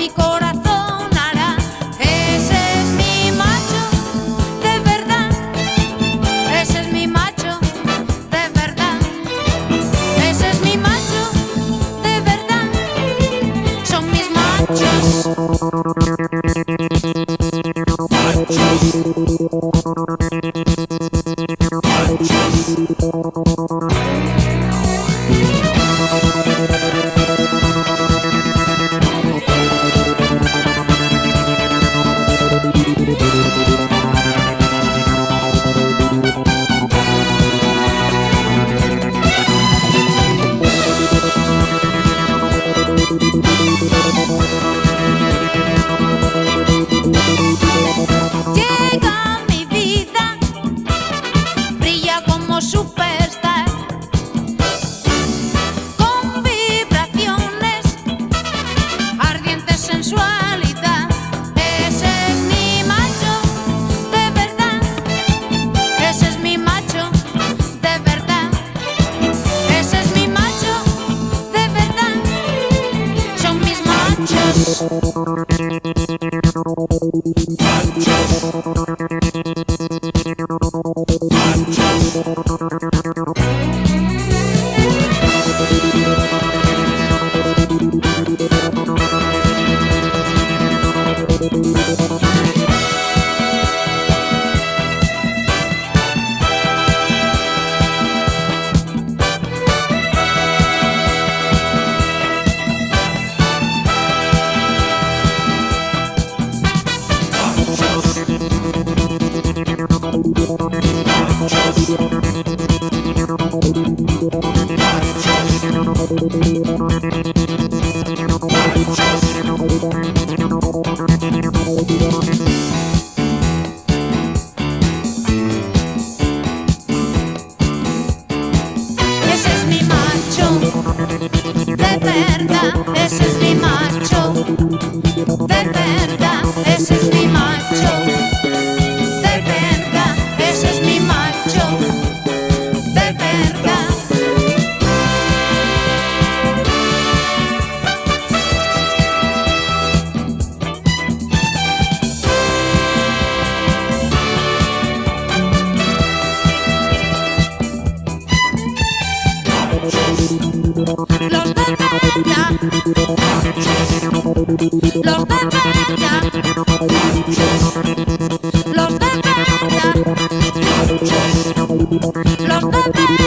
mi corazón hará. Ese es mi macho de verdad, ese es mi macho de verdad, ese es mi macho de verdad, son mis machos. Llega a mi vida, brilla como superstar, con vibraciones, ardiente sensualidad. Ese es mi macho de verdad, ese es mi macho de verdad, ese es mi macho de verdad, son mis machos. Ese es mi macho de verdad, ese es mi macho de verdad, ese es mi macho de verdad, ese es mi macho de verdad. Los de verdad, los de verdad, los de verdad, los de verdad.